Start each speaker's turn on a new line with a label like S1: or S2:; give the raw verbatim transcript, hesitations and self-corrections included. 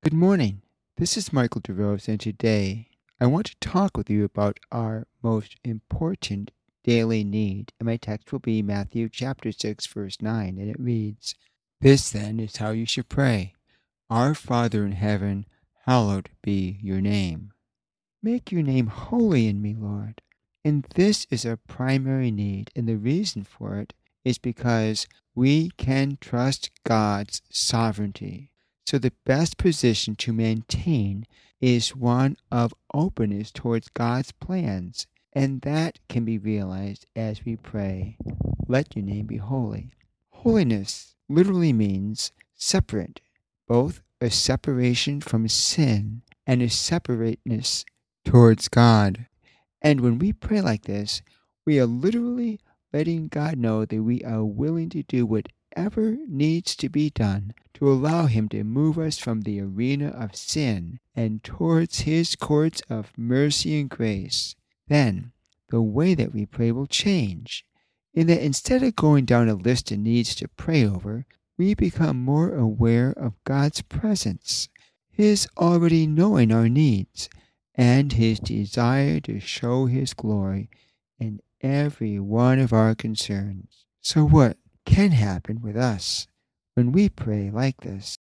S1: Good morning. This is Michael DeRose, and today I want to talk with you about our most important daily need. And my text will be Matthew chapter six, verse nine, and it reads, "This then is how you should pray. Our Father in heaven, hallowed be your name." Make your name holy in me, Lord. And this is our primary need, and the reason for it is because we can trust God's sovereignty. So the best position to maintain is one of openness towards God's plans, and that can be realized as we pray, "Let your name be holy." Holiness literally means separate, both a separation from sin and a separateness towards God. And when we pray like this, we are literally letting God know that we are willing to do whatever needs to be done to allow Him to move us from the arena of sin and towards His courts of mercy and grace. Then the way that we pray will change, in that instead of going down a list of needs to pray over, we become more aware of God's presence, His already knowing our needs, and His desire to show His glory in every one of our concerns. So what can happen with us when we pray like this?